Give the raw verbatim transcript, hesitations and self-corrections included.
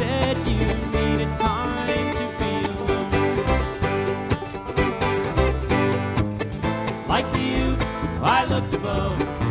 said you needed time to be alone. Like the youth, I looked above.